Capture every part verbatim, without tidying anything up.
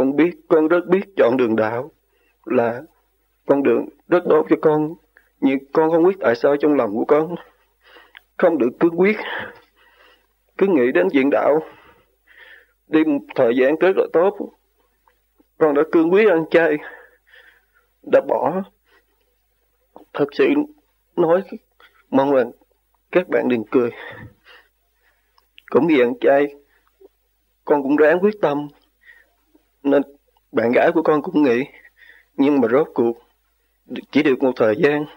con biết, con rất biết chọn đường đạo là con đường rất tốt cho con, nhưng con không biết tại sao trong lòng của con không được cương quyết, cứ nghĩ đến chuyện đạo. Đi một thời gian rất là tốt, con đã cương quyết ăn chay, đã bỏ. Thật sự nói, mong là các bạn đừng cười. Cũng vì ăn chay, con cũng ráng quyết tâm, nên bạn gái của con cũng nghĩ. Nhưng mà rốt cuộc chỉ được một thời gian,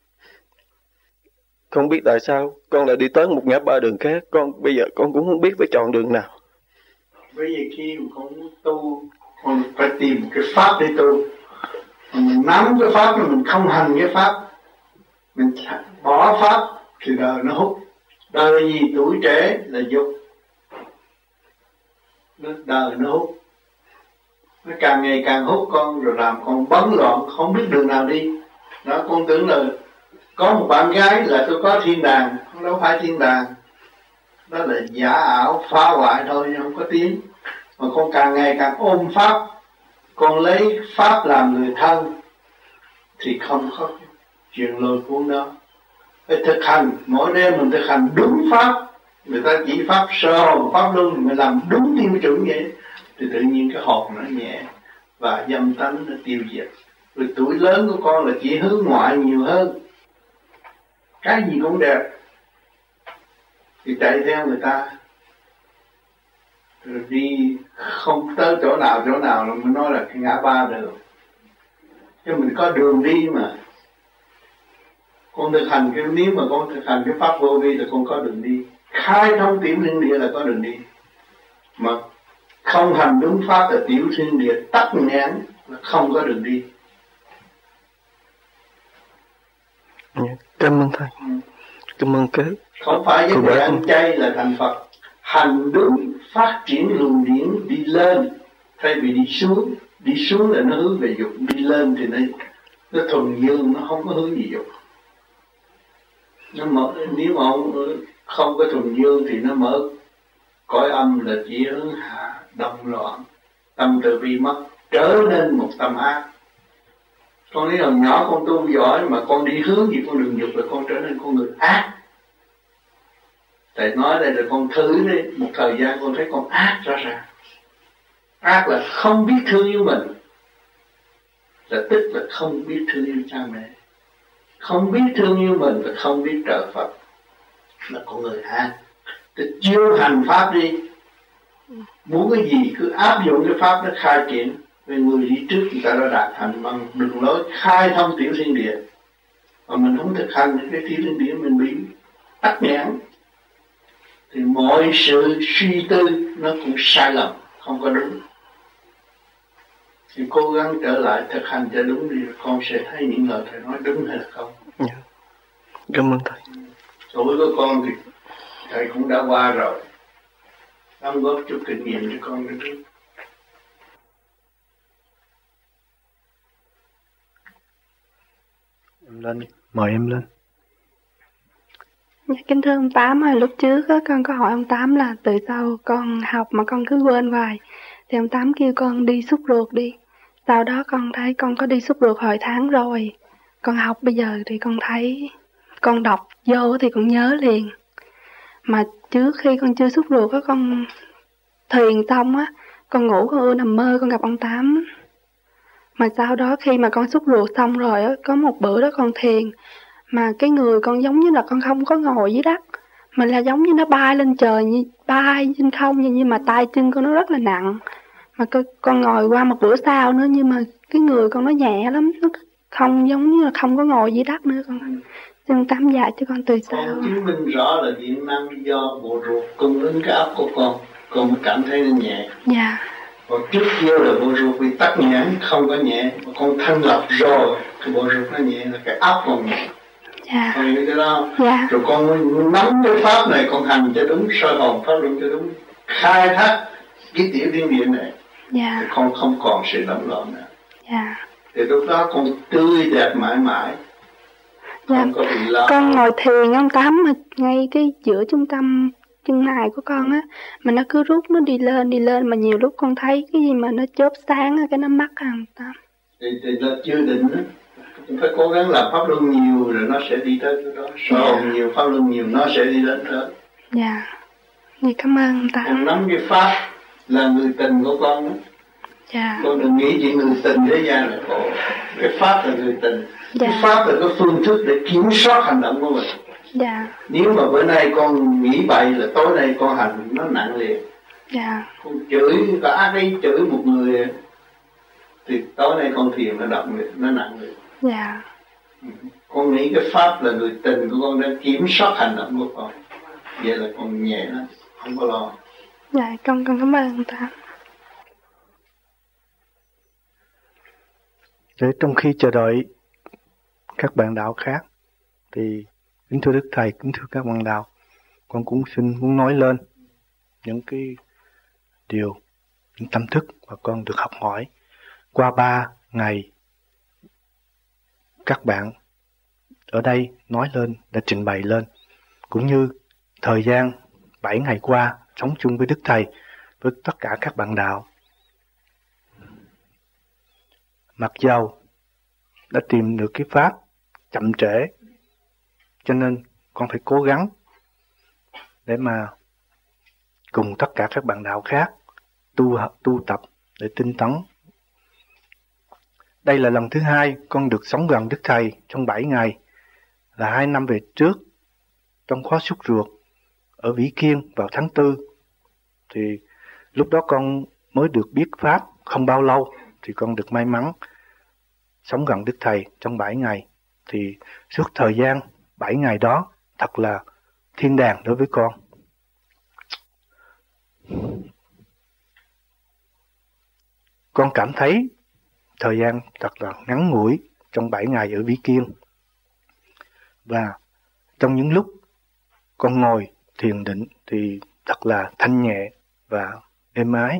không biết tại sao con lại đi tới một ngã ba đường khác. Con bây giờ con cũng không biết phải chọn đường nào. Bây giờ khi mà con tu, con phải tìm cái pháp để tu. Mình nắm cái pháp mà mình không hành cái pháp, mình bỏ pháp thì đời nó hút. Đời gì tuổi trẻ là dục, đời nó hút, nó càng ngày càng hút con, rồi làm con bấn loạn, không biết đường nào đi. Đó, con tưởng là có một bạn gái là tôi có thiên đàng, không đâu phải thiên đàng, đó là giả ảo phá hoại thôi, nhưng không có tiếng. Mà con càng ngày càng ôm pháp, con lấy pháp làm người thân, thì không có chuyện lôi cuốn đó. Phải thực hành, mỗi đêm mình thực hành đúng pháp. Người ta chỉ pháp sơ hồn, pháp luân, mình làm đúng tiêu chuẩn vậy, thì tự nhiên cái hồn nó nhẹ và dâm tánh nó tiêu diệt. Rồi tuổi lớn của con là chỉ hướng ngoại nhiều hơn, cái gì cũng đẹp thì chạy theo người ta, rồi đi không tới chỗ nào chỗ nào là mới nói là cái ngã ba đường. Chứ mình có đường đi mà. Con thực hành cái, nếu mà con thực hành cái pháp vô vi là con có đường đi. Khai thông tiểu thiên địa là có đường đi. Mà không hành đúng pháp là tiểu thiên địa tắc nghẽn, là không có đường đi. Cảm ơn thầy. Ừ. Cảm ơn cái. Không phải cái người ăn chay là thành Phật. Hành đúng, phát triển luồng điển đi lên, thay vì đi xuống. Đi xuống là nó hướng về dục, đi lên thì nó, nó thuần dương, nó không có hướng về dục. Nó mở, nếu mà không, không có thuần dương thì nó mở cõi âm là chỉ hướng hạ, động loạn, tâm từ bi mất, trở nên một tâm ác. Con thấy hồi nhỏ con tu giỏi mà con đi hướng gì con đường dục là con trở nên con người ác. Thầy nói đây là con thử đi, một thời gian con thấy con ác rõ ràng. Ác là không biết thương yêu mình, là tức là không biết thương yêu cha mẹ, không biết thương yêu mình và không biết trợ Phật, là con người ác. Thì chưa hành pháp đi, muốn cái gì cứ áp dụng cái pháp nó khai triển. Về người đi trước người ta đã đạt thành bằng đường lối khai thông tiểu thiên địa, mà mình không thực hành cái tiểu thiên địa mình bị tắc nghẽn, thì mọi sự suy tư nó cũng sai lầm, không có đúng. Thì cố gắng trở lại thực hành cho đúng đi, con sẽ thấy những lời thầy nói đúng hay là không. Yeah. Cảm ơn thầy. Tuổi của con thì thầy cũng đã qua rồi, đóng góp chút kinh nghiệm cho con nữa. Em lên, mời em lên. Dạ, kính thưa ông Tám, hồi lúc trước á, con có hỏi ông Tám là từ sau con học mà con cứ quên hoài, thì ông Tám kêu con đi xúc ruột đi. Sau đó con thấy con có đi xúc ruột hồi tháng rồi. Con học bây giờ thì con thấy, con đọc vô thì con nhớ liền. Mà trước khi con chưa xúc ruột á, con thiền xong á, con ngủ con ưa nằm mơ con gặp ông Tám. Mà sau đó khi mà con xúc ruột xong rồi á, có một bữa đó con thiền, mà cái người con giống như là con không có ngồi dưới đất, mà là giống như nó bay lên trời, như bay trên không, nhưng mà tay chân con nó rất là nặng. Mà con, con ngồi qua một bữa sau nữa, nhưng mà cái người con nó nhẹ lắm, nó không giống như là không có ngồi dưới đất nữa. Con xin Tám dạy cho con từ sau. Con chứng minh rõ là điện năng do bộ ruột cung ứng cái óc của con, con mới cảm thấy nó nhẹ. Dạ. Còn trước kia là bộ ruột bị tắc nghẽn, không có nhẹ, mà con thanh lập rồi cái bộ ruột nó nhẹ, là cái óc còn nhẹ. Dạ. Con hiểu cái đó? Dạ. Rồi con nắm cái pháp này, con hành cho đúng, soi hồn pháp luân cho đúng, khai thác cái tiểu thiên địa này. Dạ. Thì con không còn sự lẫn lộn nữa. Dạ. Thì lúc đó con tươi đẹp mãi mãi. Dạ. Không có bị lo. Con ngồi thiền ông Tám mà ngay cái giữa trung tâm chân mày của con á, mà nó cứ rút nó đi lên đi lên, mà nhiều lúc con thấy cái gì mà nó chớp sáng á, cái nó mắc à Tam. Thì, thì là chưa định á, phải cố gắng làm pháp luân nhiều rồi nó sẽ đi tới chỗ đó. Sở hồn yeah. nhiều, pháp luân nhiều nó sẽ đi đến đó. Dạ. Dạ cảm ơn Tam. Con nắm cái pháp là người tình của con đó. Dạ. Con đừng nghĩ chuyện người tình thế gian là khổ. Cái pháp là người tình. Dạ. Cái pháp là cái phương thức để kiểm soát hành động của mình. Dạ. Nếu mà bữa nay con nghĩ bậy là tối nay con hành nó nặng liền. Dạ. Con chửi có ác ý chửi một người thì tối nay con thiền nó động liền, nó nặng liền. Dạ. Con nghĩ cái pháp là người tình của con đang kiểm soát hành động của con. Vậy là con nhẹ lắm, không có lo. Dạ, con con cảm ơn Tam. Để trong khi chờ đợi các bạn đạo khác thì kính thưa Đức Thầy, kính thưa các bạn đạo, con cũng xin muốn nói lên những cái điều, những tâm thức mà con được học hỏi qua ba ngày các bạn ở đây nói lên, đã trình bày lên, cũng như thời gian bảy ngày qua sống chung với Đức Thầy, với tất cả các bạn đạo. Mặc dầu đã tìm được cái pháp chậm trễ, cho nên con phải cố gắng để mà cùng tất cả các bạn đạo khác tu tu tập để tinh tấn. Đây là lần thứ hai con được sống gần Đức Thầy trong bảy ngày, là hai năm về trước trong khóa sút ruột ở Vĩ Kiên vào tháng tư. Thì lúc đó con mới được biết pháp không bao lâu, thì con được may mắn sống gần Đức Thầy trong bảy ngày. Thì suốt thời gian bảy ngày đó thật là thiên đàng đối với con. Con cảm thấy thời gian thật là ngắn ngủi trong bảy ngày ở Vĩ Kiên. Và trong những lúc con ngồi thiền định thì thật là thanh nhẹ và êm ái.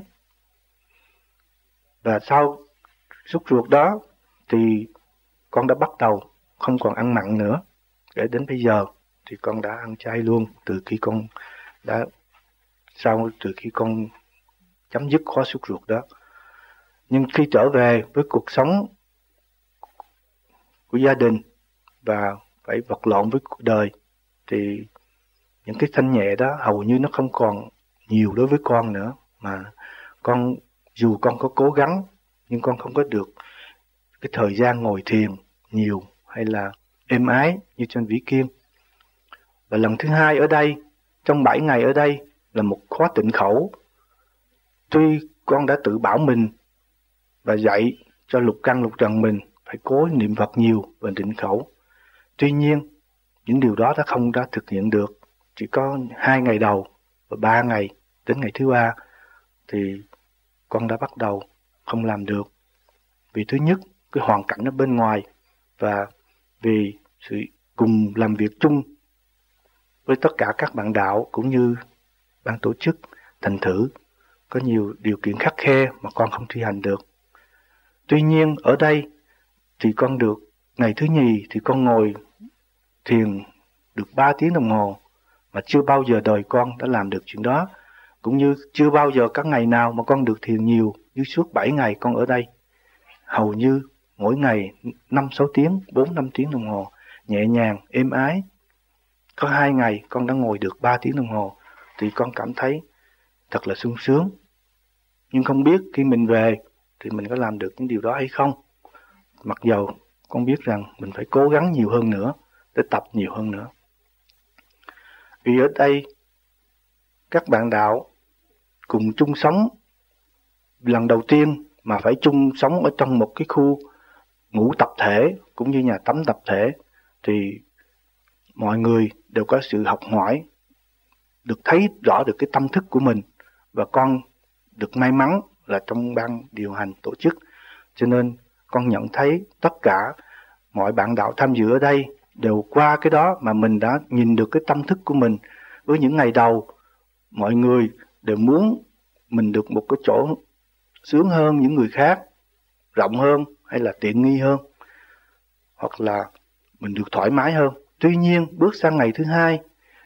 Và sau sút ruột đó thì con đã bắt đầu không còn ăn mặn nữa. Để đến bây giờ thì con đã ăn chay luôn từ khi con đã sau từ khi con chấm dứt khóa sút ruột đó. Nhưng khi trở về với cuộc sống của gia đình và phải vật lộn với cuộc đời thì những cái thanh nhẹ đó hầu như nó không còn nhiều đối với con nữa. Mà con dù con có cố gắng nhưng con không có được cái thời gian ngồi thiền nhiều hay là êm ái như trên Vĩ Kiên. Và lần thứ hai ở đây, trong bảy ngày ở đây là một khóa tịnh khẩu. Tuy con đã tự bảo mình và dạy cho lục căn lục trần mình phải cố niệm Phật nhiều và tịnh khẩu, tuy nhiên những điều đó đã không đã thực hiện được. Chỉ có hai ngày đầu và ba ngày đến ngày thứ ba thì con đã bắt đầu không làm được. Vì thứ nhất, cái hoàn cảnh ở bên ngoài, và vì sự cùng làm việc chung với tất cả các bạn đạo cũng như ban tổ chức thành thử có nhiều điều kiện khắt khe mà con không thi hành được. Tuy nhiên ở đây thì con được ngày thứ nhì thì con ngồi thiền được ba tiếng đồng hồ, mà chưa bao giờ đời con đã làm được chuyện đó, cũng như chưa bao giờ các ngày nào mà con được thiền nhiều như suốt bảy ngày con ở đây. Hầu như mỗi ngày năm sáu tiếng, bốn năm tiếng đồng hồ, nhẹ nhàng, êm ái. Có hai ngày con đã ngồi được ba tiếng đồng hồ, thì con cảm thấy thật là sung sướng. Nhưng không biết khi mình về thì mình có làm được những điều đó hay không. Mặc dầu con biết rằng mình phải cố gắng nhiều hơn nữa, để tập nhiều hơn nữa. Vì ở đây các bạn đạo cùng chung sống lần đầu tiên mà phải chung sống ở trong một cái khu ngủ tập thể cũng như nhà tắm tập thể, thì mọi người đều có sự học hỏi, được thấy rõ được cái tâm thức của mình. Và con được may mắn là trong ban điều hành tổ chức, cho nên con nhận thấy tất cả mọi bạn đạo tham dự ở đây đều qua cái đó mà mình đã nhìn được cái tâm thức của mình. Với những ngày đầu, mọi người đều muốn mình được một cái chỗ sướng hơn những người khác, rộng hơn hay là tiện nghi hơn, hoặc là mình được thoải mái hơn. Tuy nhiên bước sang ngày thứ hai,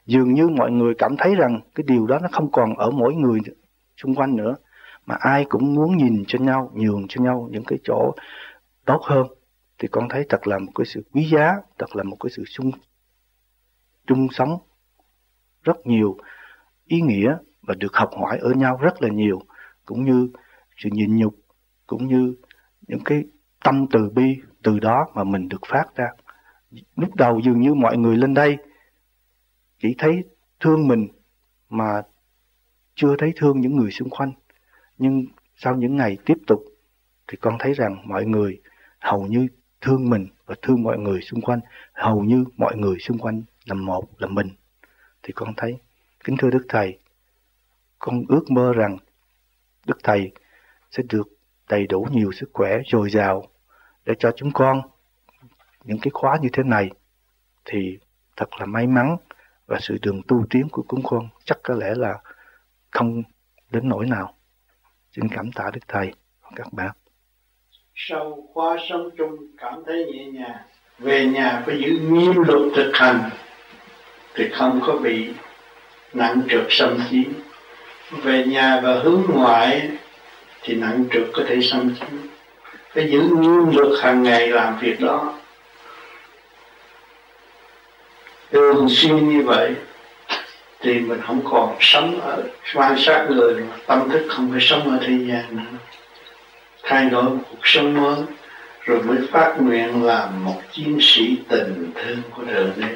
dường như mọi người cảm thấy rằng cái điều đó nó không còn ở mỗi người xung quanh nữa, mà ai cũng muốn nhìn cho nhau, nhường cho nhau những cái chỗ tốt hơn, thì con thấy thật là một cái sự quý giá, thật là một cái sự chung, chung sống rất nhiều ý nghĩa và được học hỏi ở nhau rất là nhiều, cũng như sự nhịn nhục, cũng như những cái tâm từ bi từ đó mà mình được phát ra. Lúc đầu dường như mọi người lên đây chỉ thấy thương mình mà chưa thấy thương những người xung quanh. Nhưng sau những ngày tiếp tục thì con thấy rằng mọi người hầu như thương mình và thương mọi người xung quanh, hầu như mọi người xung quanh là một, là mình. Thì con thấy, kính thưa Đức Thầy, con ước mơ rằng Đức Thầy sẽ được đầy đủ nhiều sức khỏe, dồi dào để cho chúng con những cái khóa như thế này thì thật là may mắn, và sự đường tu tiến của chúng con chắc có lẽ là không đến nỗi nào. Xin cảm tạ Đức Thầy và các bạn. Sau khóa sống chung cảm thấy nhẹ nhàng, về nhà phải giữ nghiêm luật thực hành thì không có bị nặng trược xâm chiếm. Về nhà và hướng ngoại thì nặng trược có thể xâm chiếm. Phải giữ nghiêm luật hàng ngày làm việc đó thường xuyên như vậy thì mình không còn sống ở quan sát người nữa, tâm thức không phải sống ở thế gian nữa, thay đổi một cuộc sống mới, rồi mới phát nguyện làm một chiến sĩ tình thương của Thượng Đế.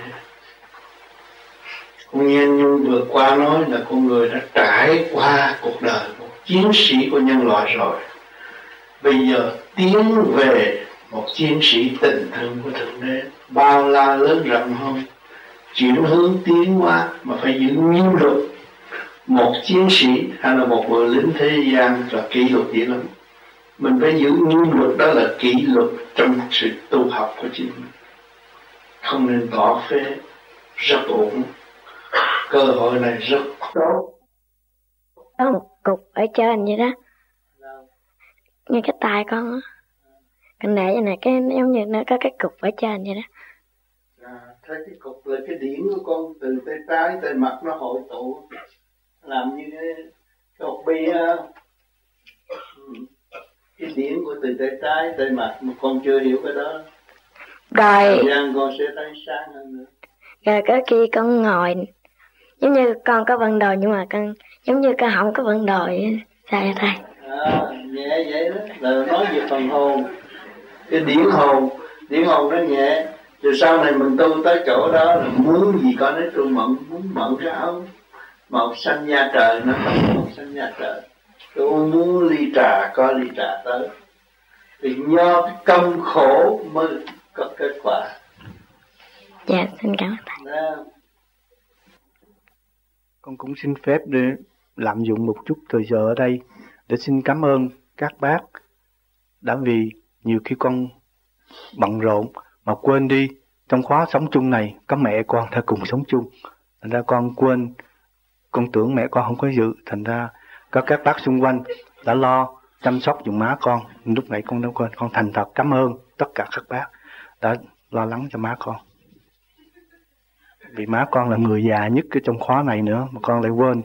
Con nghe Nhung vừa qua nói là con người đã trải qua cuộc đời một chiến sĩ của nhân loại rồi, bây giờ tiến về một chiến sĩ tình thương của Thượng Đế, bao la lớn rộng hơn, chuyển hướng tiến hóa mà phải giữ nghiêm luật. Một chiến sĩ hay là một người lính thế gian là kỷ luật vậy lắm. Mình phải giữ nghiêm luật, đó là kỷ luật trong sự tu học của chính mình. Không nên bỏ phế, rất ổn. Cơ hội này rất tốt. Có một cục ở trên vậy đó, ngay cái tay con á, con để vậy này, cái giống như nó có cái cục ở trên vậy đó. À, thấy cái cục là cái điển của con từ tay trái tay mặt nó hội tụ làm như cái cột bi á. Cái điển của từ tay trái tay mặt mà con chưa hiểu cái đó. Rồi thời gian con sẽ thấy sáng hơn nữa. Rồi có khi con ngồi giống như con có vận đồ, nhưng mà con giống như con không có vận đồ vậy. Sao vậy thầy? À, nhẹ vậy đó, là nói về phần hồn, cái điển hồn, điển hồn nó nhẹ. Rồi sau này mình tu tới chỗ đó là muốn gì con nói tôi mận, muốn mận cái áo màu xanh da trời, nó không màu xanh da trời. Tôi muốn ly trà, có ly trà tới. Vì do cái công khổ mới có kết quả. Dạ, xin cảm ơn thầy. Đó. Con cũng xin phép để lạm dụng một chút thời giờ ở đây để xin cảm ơn các bác đã vì nhiều khi con bận rộn mà quên đi trong khóa sống chung này có mẹ con đã cùng sống chung. Thành ra con quên, con tưởng mẹ con không có dự, thành ra có các bác xung quanh đã lo chăm sóc giùm má con. Lúc nãy con đã quên, con thành thật cảm ơn tất cả các bác đã lo lắng cho má con. Vì má con là người già nhất cái trong khóa này nữa mà con lại quên.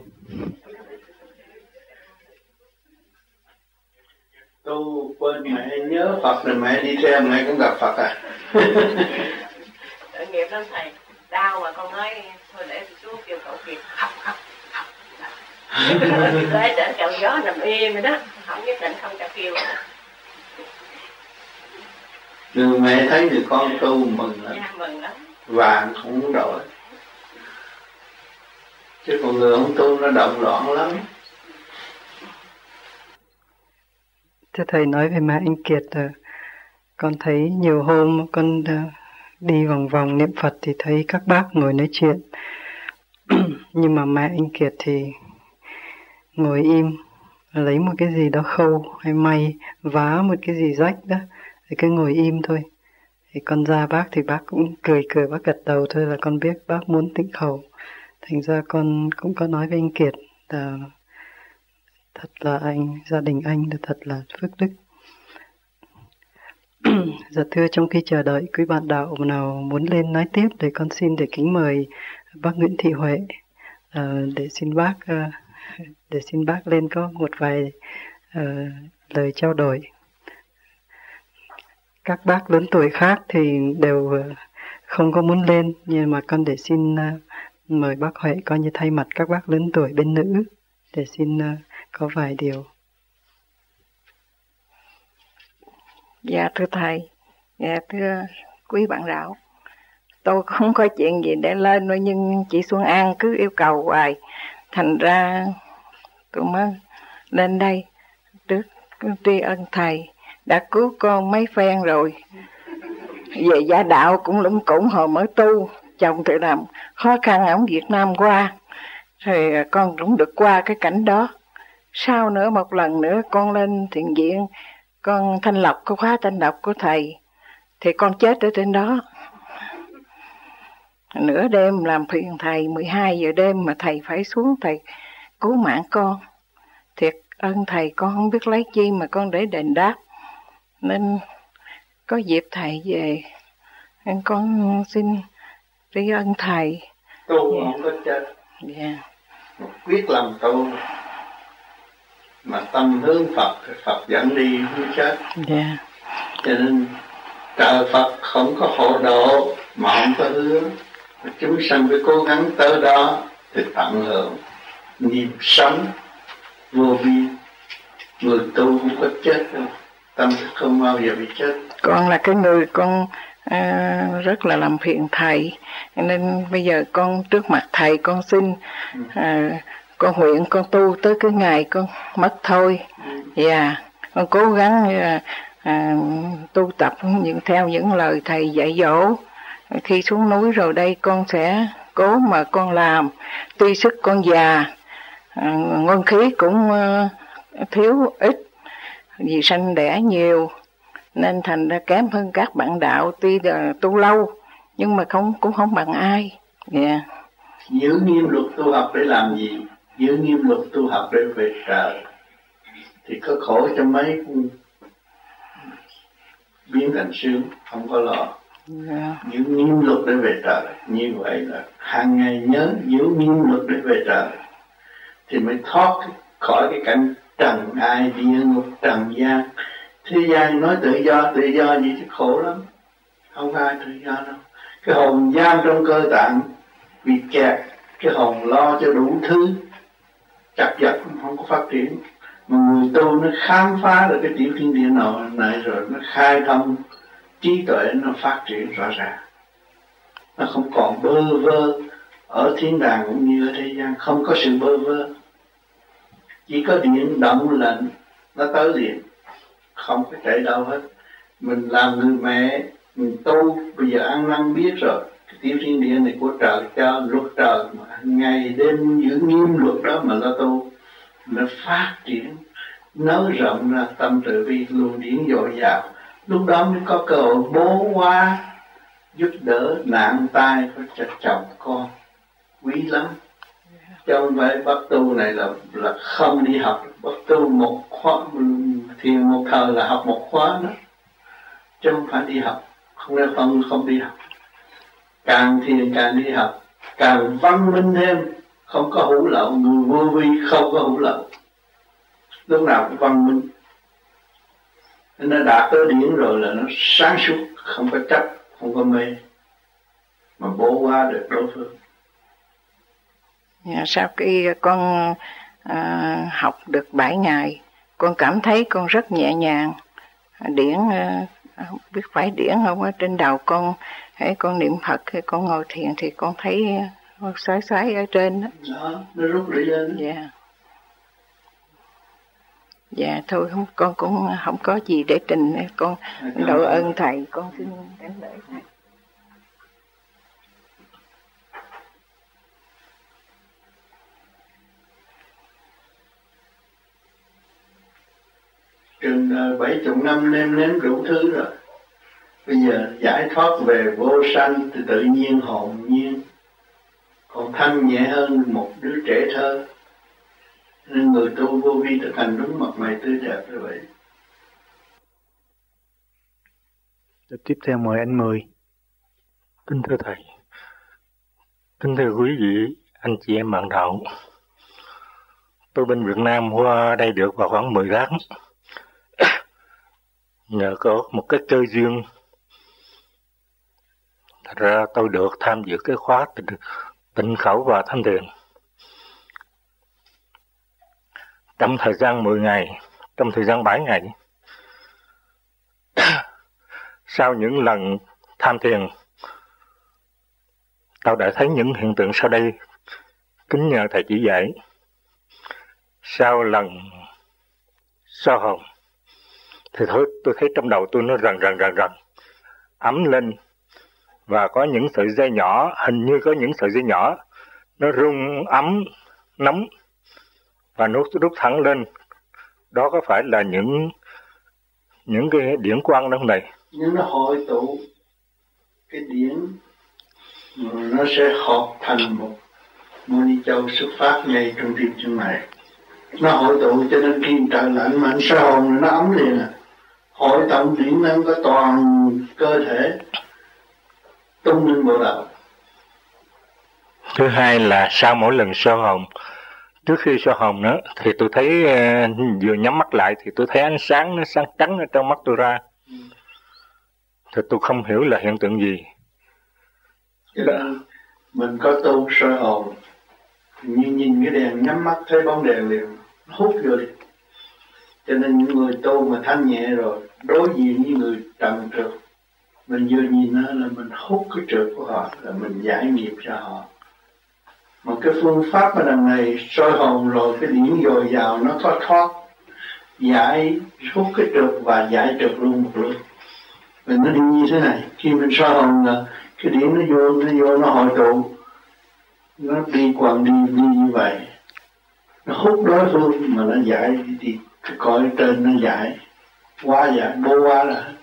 Tu quên mẹ nhớ Phật rồi mẹ đi theo mẹ cũng gặp Phật à. Tội nghiệp lắm thầy, đau mà con nói thôi để tôi xuống kêu cậu Kiệt khóc khóc khóc. Để để cậu gió nằm im rồi đó, không nhất định không cho kêu. Người mẹ thấy người con tu mừng lắm. Dạ, mừng lắm. Vàng không muốn đổi. Chứ còn người không tu nó động loạn lắm. Thưa thầy, nói về mẹ anh Kiệt, con thấy nhiều hôm con đi vòng vòng niệm Phật thì thấy các bác ngồi nói chuyện. Nhưng mà mẹ anh Kiệt thì ngồi im, lấy một cái gì đó khâu hay may, vá một cái gì rách đó, thì cứ ngồi im thôi. Thì con ra bác thì bác cũng cười cười, bác gật đầu thôi là con biết bác muốn tĩnh khẩu. Thành ra con cũng có nói với anh Kiệt là thật là anh, gia đình anh là thật là phước đức. Dạ thưa, trong khi chờ đợi quý bạn đạo nào muốn lên nói tiếp thì con xin để kính mời bác Nguyễn Thị Huệ, uh, để xin bác uh, để xin bác lên có một vài uh, lời trao đổi. Các bác lớn tuổi khác thì đều uh, không có muốn lên, nhưng mà con để xin uh, mời bác Huệ coi như thay mặt các bác lớn tuổi bên nữ để xin uh, có vài điều. Dạ thưa thầy, dạ thưa quý bạn đạo, tôi không có chuyện gì để lên nữa, nhưng chị Xuân An cứ yêu cầu hoài, thành ra tôi mới lên đây trước tri ân thầy đã cứu con mấy phen rồi. Về gia đạo cũng lũng củng hồi mới tu, chồng thì làm khó khăn ở Việt Nam qua, thì con cũng được qua cái cảnh đó. Sau nữa một lần nữa con lên thiền viện, con thanh lọc cái khóa thanh lọc của thầy, thì con chết ở trên đó. Nửa đêm làm phiền thầy, mười hai giờ đêm mà thầy phải xuống thầy cứu mạng con. Thiệt ơn thầy, con không biết lấy chi mà con để đền đáp. Nên có dịp thầy về, nên con xin tri ân thầy. Tu yeah. Không có chết. Yeah. Quyết lòng tu mà tâm hướng Phật, Phật dẫn đi không chết. Yeah. Cho nên trời Phật không có hộ độ mà không có hướng. Chúng sanh phải cố gắng tới đó thì tận hưởng nhịp sống vô biên. Người tu không có chết đâu, tâm thức không bao giờ bị chết. Con là cái người con à, rất là làm phiền thầy, nên bây giờ con trước mặt thầy con xin à, con nguyện con tu tới cái ngày con mất thôi. Dạ, yeah, con cố gắng à, à, tu tập những theo những lời thầy dạy dỗ. Khi xuống núi rồi đây con sẽ cố mà con làm, tuy sức con già, à, ngôn khí cũng à, thiếu ít, vì sanh đẻ nhiều nên thành ra kém hơn các bạn đạo. Tuy là tu lâu nhưng mà không cũng không bằng ai. Yeah. Giữ nghiêm luật tu học để làm gì? Giữ nghiêm luật tu học để về trời. Thì có khổ cho mấy cũng biến thành sướng, không có lo. Yeah. Giữ nghiêm luật để về trời. Như vậy là hàng ngày nhớ giữ nghiêm luật để về trời, thì mới thoát khỏi cái cảnh trần ai địa ngục trần gian. Thế gian nói tự do, tự do gì chứ khổ lắm. Không ai tự do đâu. Cái hồn giam trong cơ tạng bị kẹt, cái hồn lo cho đủ thứ, chặt vật không có phát triển. Mà người tu nó khám phá được cái tiểu thiên địa nào này rồi, nó khai thông trí tuệ, nó phát triển rõ ràng. Nó không còn bơ vơ. Ở thiên đàng cũng như ở thế gian không có sự bơ vơ. Chỉ có điện động lệnh nó tới liền, không có chạy đâu hết. Mình làm người mẹ, mình tu, bây giờ ăn năn biết rồi. Cái tiểu thiên địa này của trời cho, luật trời mà ngày đêm giữ nghiêm luật đó mà lo tu, nó phát triển, nới rộng ra tâm từ bi, luồng điển dồi dào. Lúc đó mới có cơ hội bố hóa, giúp đỡ nạn tai cho chồng con, quý lắm. Chứ không phải bắt tu này là là không đi học. Bắt tu một khóa, thiền một thời là học một khóa đó, chứ không phải đi học. Không nên không không đi học. Càng thiền càng đi học, càng văn minh thêm, không có hữu lậu. Người vô vi không có hữu lậu, lúc nào cũng văn minh. Nó đạt tới điển rồi là nó sáng suốt, không có chấp, không có mê, mà bố qua được đối phương. Yeah, sau khi con à, học được bảy ngày, con cảm thấy con rất nhẹ nhàng. Điển à, không biết phải điển không, ở trên đầu con, hãy con niệm Phật hay con ngồi thiền thì con thấy con xoáy xoáy ở trên đó. Đó, nó rút lại lên. Dạ. Dạ thôi không, con cũng không có gì để trình, con đội ơn thầy, con xin đánh lễ thầy. Trường đời bảy chục năm nêm nếm đủ thứ rồi. Bây giờ giải thoát về vô sanh thì tự nhiên hồn nhiên, còn thanh nhẹ hơn một đứa trẻ thơ. Nên người tu vô vi thực hành đúng mặt mày tươi đẹp như vậy. Tiếp theo mời anh Mười. Kính thưa thầy, Kính thưa quý vị, anh chị em bạn đạo, tôi bên Việt Nam qua đây được vào khoảng mười tháng. Nhờ có một cái cơ duyên, thật ra tôi được tham dự cái khóa tịnh, tịnh khẩu và thanh thiền. Trong thời gian mười ngày, trong thời gian bảy ngày, sau những lần tham thiền, tôi đã thấy những hiện tượng sau đây, kính nhờ thầy chỉ dạy. Sau lần so hồn, thì thôi tôi thấy trong đầu tôi nó rần rần rần rần, ấm lên, và có những sợi dây nhỏ, hình như có những sợi dây nhỏ, nó rung ấm, nóng, và nó rút thẳng lên. Đó có phải là những những cái điển quang đó không này? Nhưng nó hội tụ cái điển, nó sẽ hợp thành một Mô Ni Châu xuất phát ngay trong tim chân mày. Nó hội tụ cho nên khi trời lạnh mà anh soi hồn nó ấm liền à. Hội tổng điển nó có toàn cơ thể tung lên bộ đầu. Thứ hai là sau mỗi lần soi hồn, trước khi soi hồn nữa thì tôi thấy uh, vừa nhắm mắt lại thì tôi thấy ánh sáng nó sáng trắng ở trong mắt tôi ra. Ừ. Thì tôi không hiểu là hiện tượng gì. Cho nên mình có tu soi hồn, như nhìn cái đèn nhắm mắt thấy bóng đèn liền hút vô đi. Cho nên những người tu mà thanh nhẹ rồi đối diện với người trần trượt, mình vừa nhìn nó là mình hút cái trượt của họ, là mình giải nghiệp cho họ. Mà cái phương pháp ở đằng này soi hồn rồi cái điển dồi dào nó thoát thoát, giải hút cái trượt và giải trượt luôn một lượt. Mình nó đi như thế này, khi mình soi hồn là cái điển nó vô, nó vô nó hội tụ, nó đi quằn đi đi như vậy, nó hút đối phương mà nó giải thì cái cõi trên nó giải, quá giải, bố quá là hết.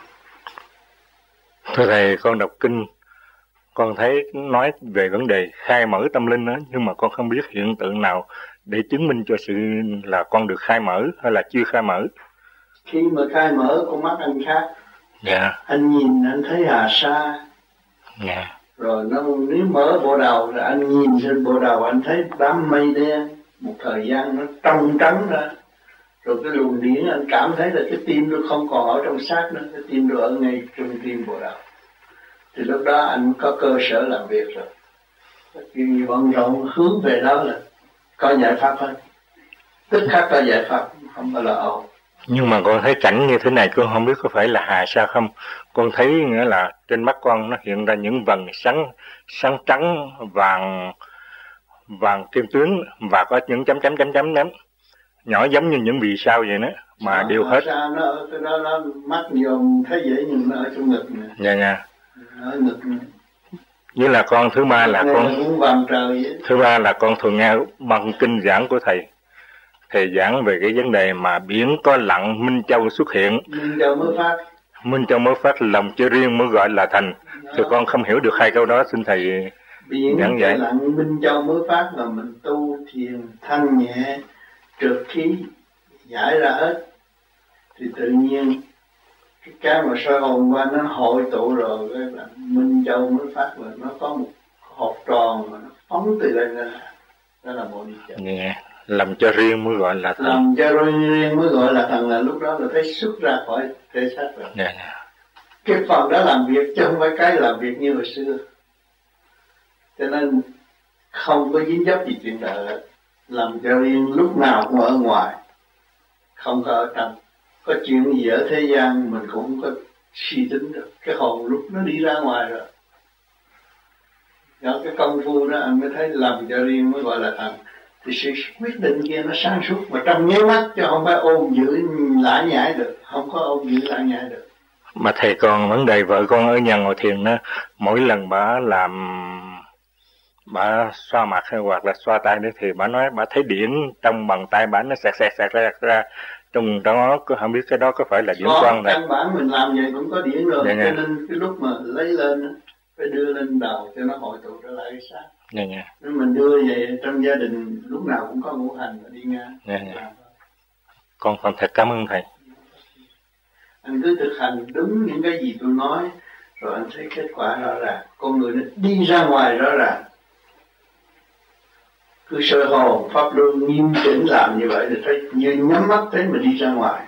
Thưa thầy, con đọc kinh, con thấy nói về vấn đề khai mở tâm linh đó, nhưng mà con không biết hiện tượng nào để chứng minh cho sự là con được khai mở hay là chưa khai mở. Khi mà khai mở con mắt anh khác. Dạ. Anh nhìn anh thấy hà sa. Dạ. Rồi nó nếu mở bộ đầu rồi anh nhìn trên bộ đầu anh thấy đám mây đen, một thời gian nó trong trắng ra. Rồi cái luồng điển anh cảm thấy là cái tim nó không còn ở trong xác nữa, cái tim nó ở ngay trong tim bộ đầu. Thì lúc đó anh có cơ sở làm việc rồi. Khi bận rộn hướng về đó là có giải pháp hết. Tức khắc có giải pháp, không phải là ồ. Nhưng mà con thấy cảnh như thế này con không biết có phải là hà sa không. Con thấy nghĩa là trên mắt con nó hiện ra những vầng sáng sáng trắng vàng vàng kim tuyến và có những chấm chấm chấm chấm chấm nhỏ giống như những vì sao vậy đó mà à, đều hết. Sa nó ở cái đó nó mắt nhiều thấy dễ nhưng nó ở trong ngực nè. Dạ dạ. Ở ngực nè. Như là con thứ ba là con vàng trời thứ ba là con thường nghe bằng kinh giảng của thầy. Thầy giảng về cái vấn đề mà biển có lặng Minh Châu xuất hiện. Minh Châu mới phát. Minh Châu mới phát, lòng chưa riêng mới gọi là thành. Đó. Thì con không hiểu được hai câu đó, xin thầy biển giảng dạy. Lặng Minh Châu mới phát là mình tu thiền thanh nhẹ, trượt khí giải ra hết. Thì tự nhiên cái cái mà soi hồn qua nó hội tụ rồi cái là Minh Châu mới phát là nó có một hộp tròn mà nó phóng từ lên ra. Đó là Mô Ni Châu. Yeah. Làm cho riêng mới gọi là thần. Làm cho riêng mới gọi là thần là lúc đó là thấy xuất ra khỏi thể xác rồi. Yeah, yeah. Cái phần đó làm việc chứ không phải cái làm việc như hồi xưa. Cho nên không có dính dấp gì chuyện đời hết. Làm cho riêng lúc nào cũng ở ngoài, không có ở trong. Có chuyện gì ở thế gian mình cũng có suy tính được. Cái hồn lúc nó đi ra ngoài rồi. Đó cái công phu đó anh mới thấy làm cho riêng mới gọi là thần. Thì sự quyết định kia nó sáng suốt mà trong nháy mắt chứ không phải ôm giữ lãi nhãi được, không có ôm giữ lãi nhãi được. Mà thầy còn vấn đề vợ con ở nhà ngồi thiền đó, mỗi lần bà làm bà xoa mặt hay hoặc là xoa tay đấy thì bà nói bà thấy điển trong bàn tay bà nó sẹt sẹt sẹt ra, ra trong đó không biết cái đó có phải là điển quang này. Căn bản mình làm vậy cũng có điển rồi, dạ, cho dạ. Nên cái lúc mà lấy lên phải đưa lên đầu cho nó hội tụ trở lại cái xác. Dạ, dạ. Nên mình đưa về trong gia đình lúc nào cũng có ngũ hành mà đi ngang. Dạ, dạ. Con còn thật cảm ơn thầy. Anh cứ thực hành đúng những cái gì tôi nói, rồi anh thấy kết quả rõ ràng. Con người nó đi ra ngoài rõ ràng. cứ sơ hồn pháp luân nghiêm chỉnh làm như vậy thì thấy như nhắm mắt thấy mình đi ra ngoài.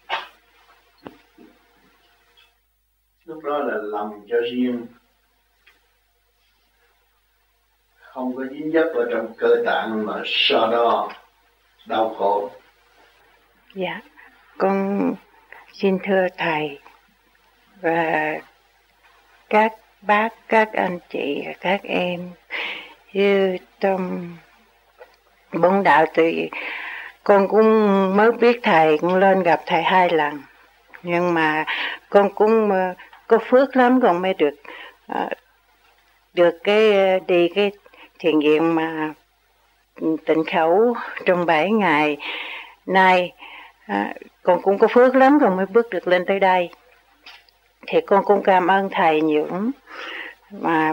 Lúc đó là lòng cho riêng, không có dính dấp ở trong cơ tạng mà so đo đau khổ. Dạ, con xin thưa thầy và các bác, các anh chị, các em, như trong bốn đạo thì con cũng mới biết thầy, cũng lên gặp thầy hai lần, nhưng mà con cũng có phước lắm con mới được được cái đi cái thiền viện mà tịnh khẩu trong bảy ngày nay. À, con cũng có phước lắm con mới bước được lên tới đây. Thì con cũng cảm ơn thầy nhiều lắm. Mà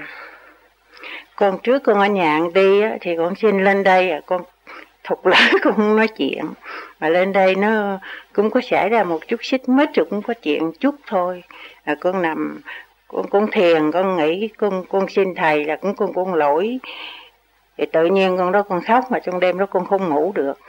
con trước con ở nhà đi á, thì con xin lên đây, con thục lỡ con không nói chuyện. Mà lên đây nó cũng có xảy ra một chút xích mích rồi cũng có chuyện chút thôi. À, con nằm, con cũng thiền, con nghĩ con con xin thầy là cũng con con lỗi. Thì tự nhiên con đó con khóc mà trong đêm đó con không ngủ được.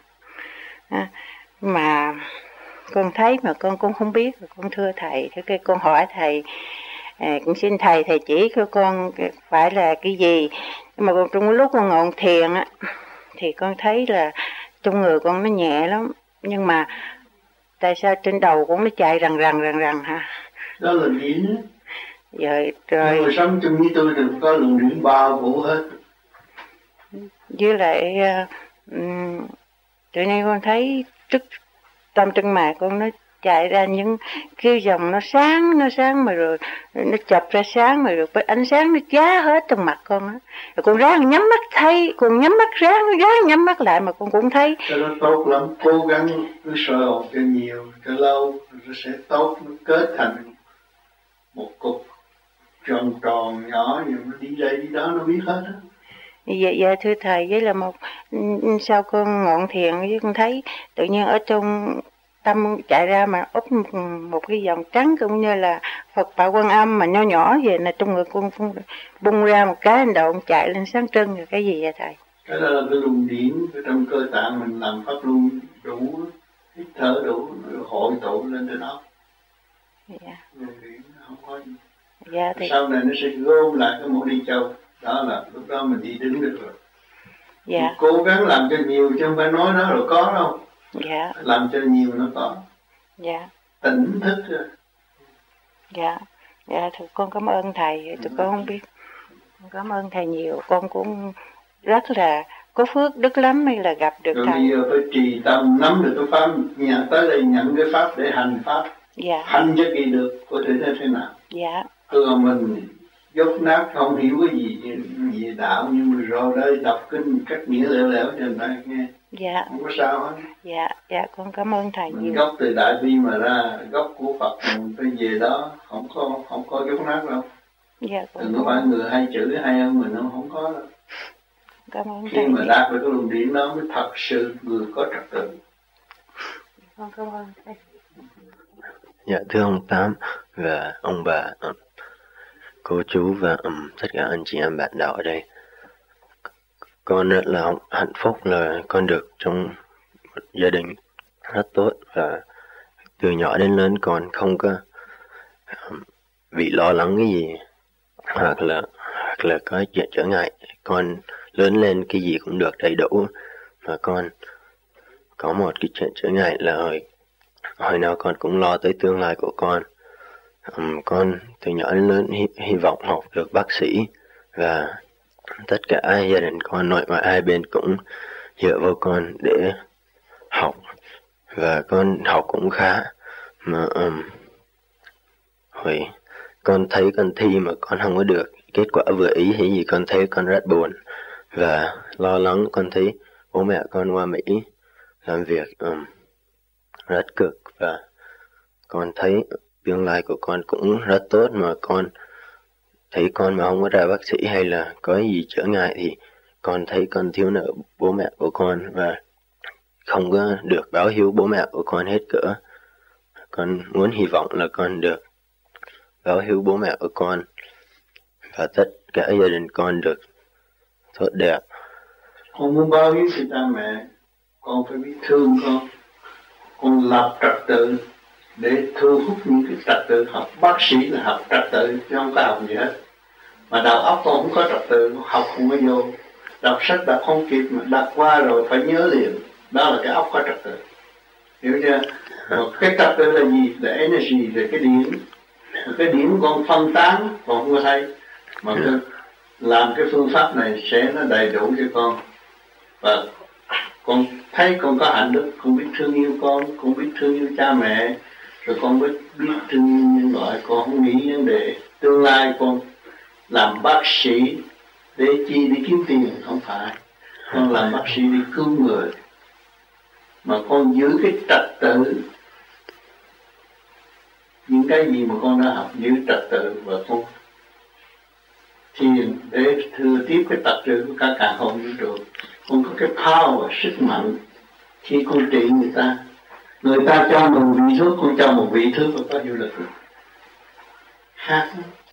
À, mà con thấy mà con cũng không biết, con thưa thầy, thế cái con hỏi thầy, à, cũng xin thầy thầy chỉ cho con phải là cái gì. Nhưng mà trong lúc con ngồi thiền á thì con thấy là trong người con nó nhẹ lắm, nhưng mà tại sao trên đầu con nó chạy rần rần rần rần hả? Đó là điển. Rồi rồi. Người sống chung với tôi đừng có luồng điển bao phủ hết. Với lại um, từ nay con thấy trước trong chân mày con nó chạy ra những cái dòng nó sáng, nó sáng mà rồi nó chập ra sáng mà rồi ánh sáng nó chá hết trong mặt con á. Rồi con ráng nhắm mắt thấy, con nhắm mắt ráng ráng nhắm mắt lại mà con cũng thấy. Cho nó tốt lắm, cố gắng cứ soi hồn cho nhiều, cho lâu nó sẽ tốt, nó kết thành một cục tròn tròn nhỏ nhưng nó đi đây đi đó nó biết hết á. Dạ, dạ thưa thầy, với là một sau con ngọn thiền với con thấy tự nhiên ở trong tâm chạy ra mà úp một, một cái dòng trắng cũng như là Phật Bảo Quan Âm mà nho nhỏ vậy, là trong người con bung ra một cái đầu chạy lên sáng trưng rồi cái gì vậy thầy? Cái đó là cái luồng điển trong cơ tạng mình làm pháp luân đủ, hít thở đủ, hội tụ lên trên đó. Dạ. Luồng điển không có gì. Dạ thì sau này nó sẽ gom lại cái mũi đi châu. Đó là lúc đó mình đi đứng được rồi. Dạ. Mình cố gắng làm cho nhiều chứ không phải nói nó rồi có đâu. Dạ. Làm cho nhiều nó có. Dạ. Tỉnh thức rồi. Dạ. Dạ thì con cảm ơn thầy, tụi con không biết. Con cảm ơn thầy nhiều, con cũng rất là có phước đức lắm mới là gặp được rồi thầy. Rồi bây giờ phải trì tâm nắm được cái pháp, nhà tới đây nhận cái pháp để hành pháp. Dạ. Hành cho kỳ được, có thể thế thế nào. Dạ. Cứ mình dốt nát không hiểu cái gì gì đạo, nhưng mà rồi đây đọc kinh cách nghĩa lẻo lẻo cho người ta nghe. Dạ. Không có sao hết. Dạ, dạ con cảm ơn thầy mình nhiều. Gốc từ Đại Bi mà ra, gốc của Phật mình phải về đó, không có không có dốt nát đâu. Dạ. Đừng có phải người hay chữ hay hơn mình không, không có đâu. Cảm ơn khi thầy. Mà đạt được cái luồng điển đó mới thật sự người có trật tự. Con cảm ơn thầy. Dạ thưa ông Tám và ông bà, cô chú và um, tất cả anh chị em bạn đạo ở đây, con rất là hạnh phúc là con được trong một gia đình rất tốt, và từ nhỏ đến lớn con không có um, bị lo lắng cái gì hoặc là hoặc là có chuyện trở ngại. Con lớn lên cái gì cũng được đầy đủ, mà con có một cái chuyện trở ngại là hồi hồi nào con cũng lo tới tương lai của con. Um, con từ nhỏ đến lớn hy, hy vọng học được bác sĩ, và tất cả gia đình con nội ngoại hai bên cũng dựa vào con để học, và con học cũng khá. Mà um, hồi con thấy con thi mà con không có được kết quả vừa ý hay gì, con thấy con rất buồn và lo lắng. Con thấy bố mẹ con qua Mỹ làm việc um, rất cực, và con thấy tương lai của con cũng rất tốt, mà con thấy con mà không có ra bác sĩ hay là có gì trở ngại thì con thấy con thiếu nợ bố mẹ của con và không có được báo hiếu bố mẹ của con hết cỡ. Con muốn hy vọng là con được báo hiếu bố mẹ của con và tất cả gia đình con được tốt đẹp. Con muốn báo hiếu cho cha mẹ, con phải biết thương con. Con lập trật tự để thu hút những cái trật tự. Học bác sĩ là học trật tự chứ không có học gì hết. Mà đầu óc con không có trật tự, học không có vô. Đọc sách đọc không kịp mà đọc qua rồi phải nhớ liền. Đó là cái óc có trật tự. Hiểu chưa? Một cái trật tự là gì? Là energy, là cái điểm. Một cái điểm con phân tán còn không có thấy. Mà con làm cái phương pháp này sẽ nó đầy đủ cho con. Và con thấy con có hạnh đức, con biết thương yêu con, con biết thương yêu cha mẹ, rồi con biết biết thương yêu nhân loại, con không nghĩ vấn đề tương lai con làm bác sĩ để chi để kiếm tiền, không phải. Con làm bác sĩ để cứu người, mà con giữ cái trật tự, những cái gì mà con đã học giữ trật tự, và con thiền để thừa tiếp cái trật tự của cả cả hồn vũ trụ. Con có cái power, sức mạnh. Khi con trị người ta, người ta cho một vị thuốc, con cho một vị thuốc và có hiệu lực. Khác.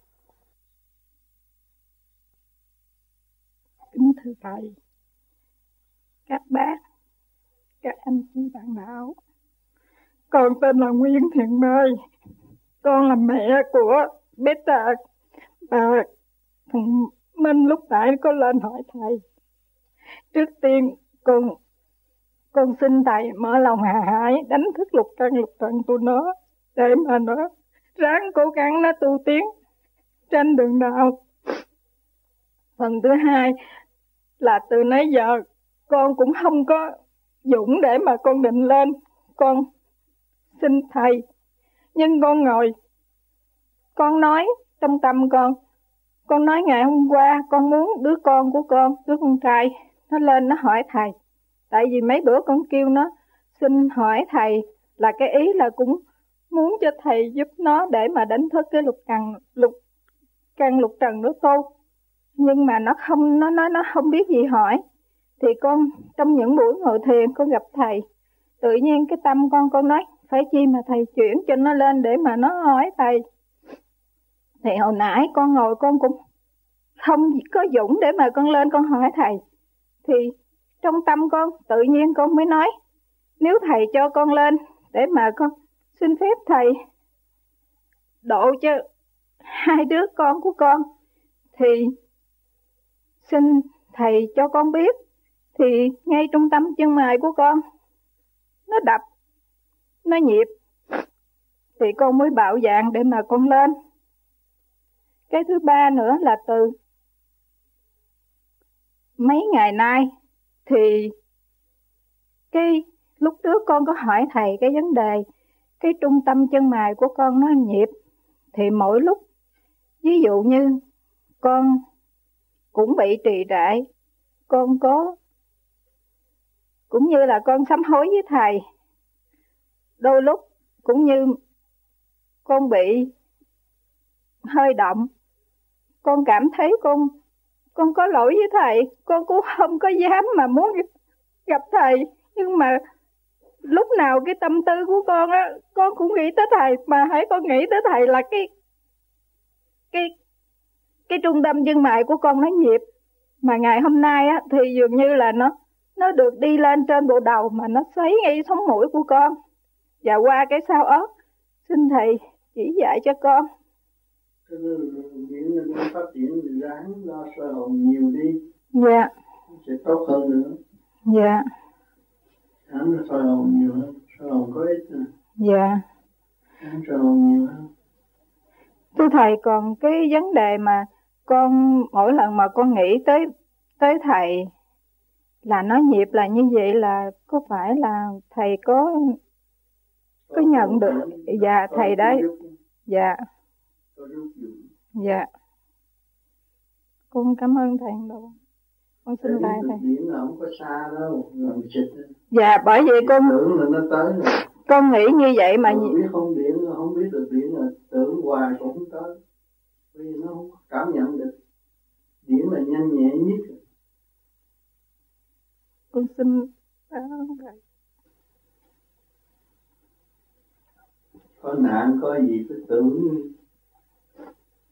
Kính thưa Thầy, các bác, các anh chị bạn đạo, con tên là Nguyễn Thiện Bơi, con là mẹ của bé Trà. Và thằng Minh lúc nãy có lên hỏi Thầy. Trước tiên con con xin Thầy mở lòng hà hải đánh thức lục căn lục trần của nó, để mà nó ráng cố gắng nó tu tiến trên đường đạo. Phần thứ hai là từ nãy giờ con cũng không có dũng để mà con định lên con xin Thầy, nhưng con ngồi con nói trong tâm con con nói ngày hôm qua con muốn đứa con của con, đứa con trai nó lên nó hỏi Thầy. Tại vì mấy bữa con kêu nó xin hỏi Thầy là cái ý là cũng muốn cho Thầy giúp nó để mà đánh thức cái lục căn lục căn lục trần nó tu. Nhưng mà nó không, nó nói nó không biết gì hỏi. Thì con trong những buổi ngồi thiền con gặp Thầy, tự nhiên cái tâm con con nói phải chi mà Thầy chuyển cho nó lên để mà nó hỏi Thầy. Thì hồi nãy con ngồi con cũng không có dũng để mà con lên con hỏi Thầy. Thì trong tâm con tự nhiên con mới nói, nếu Thầy cho con lên để mà con xin phép Thầy độ cho hai đứa con của con, thì xin Thầy cho con biết. Thì ngay trong tâm chân mày của con nó đập, nó nhịp, thì con mới bạo dạn để mà con lên. Cái thứ ba nữa là từ mấy ngày nay thì cái lúc trước con có hỏi Thầy cái vấn đề cái trung tâm chân mày của con nó nhịp. Thì mỗi lúc ví dụ như con cũng bị trì trệ, con có cũng như là con sám hối với Thầy, đôi lúc cũng như con bị hơi động, con cảm thấy con con có lỗi với Thầy, con cũng không có dám mà muốn gặp Thầy. Nhưng mà lúc nào cái tâm tư của con á, con cũng nghĩ tới Thầy. Mà hãy con nghĩ tới Thầy là cái cái cái trung tâm chân mày của con nó nhịp. Mà ngày hôm nay á thì dường như là nó nó được đi lên trên bộ đầu mà nó xoáy ngay sống mũi của con và qua cái sau ớt. Xin Thầy chỉ dạy cho con. Cái diễn nó phát triển thì ráng lo soi hồn nhiều đi. Dạ. Sẽ tốt hơn nữa. Dạ. Ráng là soi hồn nhiều hơn, soi hồn có ích nữa. Dạ. Ráng soi hồn nhiều hơn. Thưa Thầy, còn cái vấn đề mà con mỗi lần mà con nghĩ tới tới Thầy là nó nhịp là như vậy, là có phải là Thầy có có nhận được? Dạ Thầy đấy. Dạ. Dạ. Con cảm ơn Thầy đâu. Con xin lại Thầy. Điển là không có xa đâu, làm xịt. Dạ bởi vì con tưởng là nó tới rồi. Con nghĩ như vậy mà không biết không điển, không biết được điển là tưởng hoài cũng không tới. Vì nó không cảm nhận được. Điển là nhanh nhẹ nhất. Con xin cảm ơn Thầy. Có nạn có gì cứ tưởng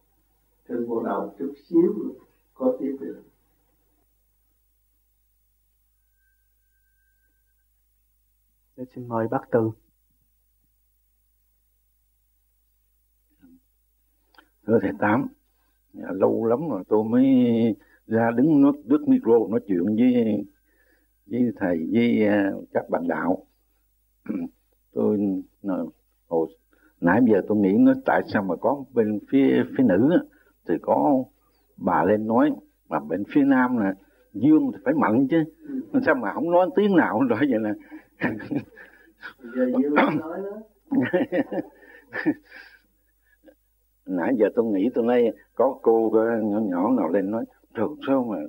trên bộ đầu chút xíu có tiếp được. Thế xin mời bác Từ. Thưa thầy Tám, lâu lắm rồi tôi mới ra đứng nói trước micro nói chuyện với với thầy với các bạn đạo. Tôi hồi nãy giờ tôi nghĩ nó tại sao mà có bên phía phía nữ thì có bà lên nói, mà bên phía nam là dương thì phải mạnh chứ, sao mà không nói tiếng nào rồi vậy nè. Giờ dương nói đó. Nãy giờ tôi nghĩ tôi nói có cô nhỏ nhỏ nào lên nói trời sao mà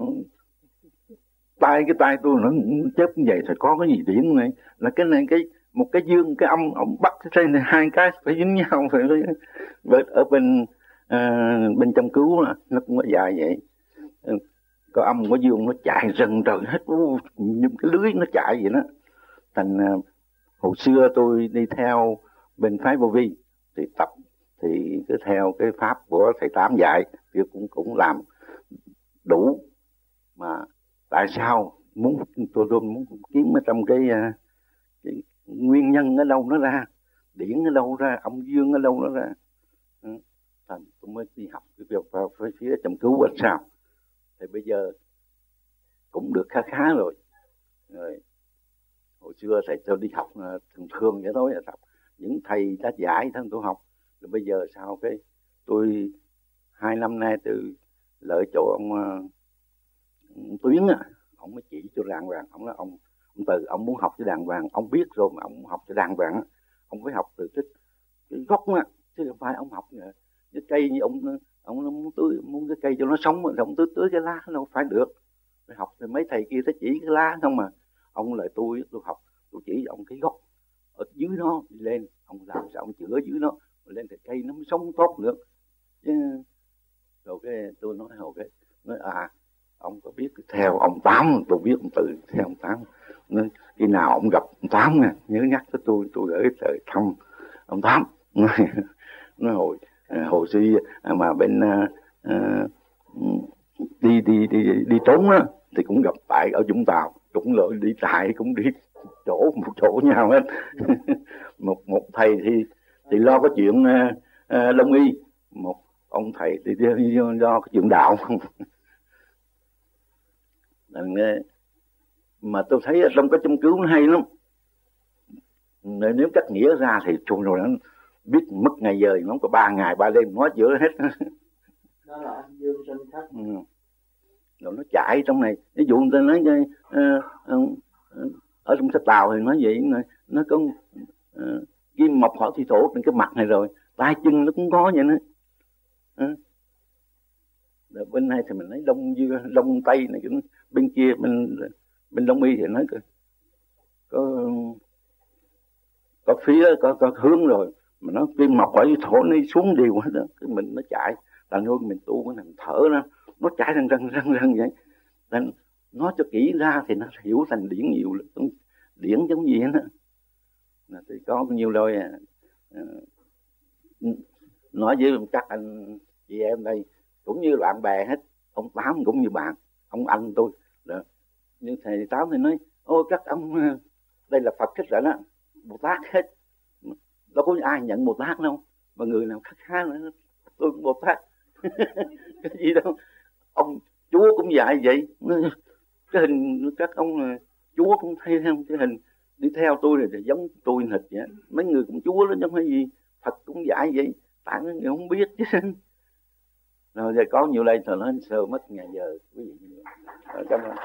tay cái tay tôi nó chớp như vậy thì có cái gì điểm này là cái này cái một cái dương cái âm ông bắt cái này hai cái phải dính nhau phải ở bên à, bên trong cứu là nó cũng có dài vậy, có âm có dương nó chạy rần rần hết như cái lưới nó chạy vậy đó. Thành à, hồi xưa tôi đi theo bên phái Vô Vi thì tập thì cứ theo cái pháp của thầy Tám dạy thì cũng cũng làm đủ, mà tại sao muốn tôi luôn muốn kiếm ở trong cái, cái nguyên nhân ở đâu nó ra, điển ở đâu ra, âm dương ở đâu nó ra. Thành tôi mới đi học cái vào phía châm cứu là sao thì bây giờ cũng được khá khá rồi. Rồi hồi xưa thầy tôi đi học thường thường vậy thôi, học những thầy đã dạy thân tôi học. Rồi bây giờ sao cái tôi hai năm nay từ lợi chỗ ông, ông Tuyến á, ông mới chỉ cho đàng hoàng. Ông nói ông, ông Từ ông muốn học cho đàng hoàng, ông biết rồi mà ông học cho đàng hoàng, ông phải học từ cái, cái gốc á, chứ không phải ông học cái cây như ông ông muốn tưới muốn cái cây cho nó sống rồi ông tưới tưới cái lá nó phải được. Phải học thì mấy thầy kia tới chỉ cái lá không mà ông lại tôi tôi học tôi chỉ ông cái gốc ở dưới nó đi lên, ông làm sao ông chữa dưới nó lên thì cây nó mới sống tốt được chứ. Rồi cái tôi nói hồi cái nói à ông có biết theo ông Tám, tôi biết ông Từ theo ông Tám, nói khi nào ông gặp ông Tám nè nhớ nhắc tới tôi tôi gửi tới thăm ông Tám. Nói, nói hồi hồi xưa mà bên uh, đi đi đi đi trốn á thì cũng gặp tại ở Vũng Tàu, cũng lợi đi tại cũng đi chỗ một chỗ nhau hết. một một thầy thì thì lo cái chuyện uh, uh, đông y, một ông thầy thì do, do cái chuyện đạo. Mà tôi thấy trong cái châm cứu nó hay lắm, nếu cắt nghĩa ra thì chung rồi nó biết mất ngày giờ nó có ba ngày ba đêm nói chữa hết. Đó là âm dương sinh khắc. Ừ. Rồi nó chạy trong này, ví dụ người ta nói uh, uh, uh, ở trong sách Tàu thì nói vậy, nó có uh, kim mộc hỏa thủy thổ trên cái mặt này rồi tay chân nó cũng có vậy nữa. Uh. Rồi bên này thì mình nói đông dưa đông tây này, bên kia bên bên đông y thì nói có có, có phía có có hướng rồi mà nó kim mộc hỏa thủy thổ nó xuống đều hết đó, cái mình nó chạy là nơi mình tu cái này thở nó nó chạy răng răng răng răng vậy. Nên nói cho kỹ ra thì nó hiểu thành điển nhiều, điển giống gì đó. Thì có nhiều lời à, nói với các anh chị em đây cũng như bạn bè hết, ông Tám cũng như bạn, ông anh tôi đó. Nhưng thầy Tám thì nói ôi các ông đây là Phật thích rồi đó, Bồ Tát hết, đâu có ai nhận Bồ Tát đâu, mà người nào khắc khá nữa tôi cũng Bồ Tát. Cái gì đâu, ông Chúa cũng dạy vậy, cái hình các ông Chúa cũng thay theo cái hình đi theo tôi rồi thì giống tôi thịt vậy, mấy người cũng Chúa đó giống hay gì, Phật cũng dạy vậy, tại mấy người không biết chứ. Rồi giờ có nhiều đây thôi nó sơ mất ngày giờ quý vị. Rồi, cảm ơn.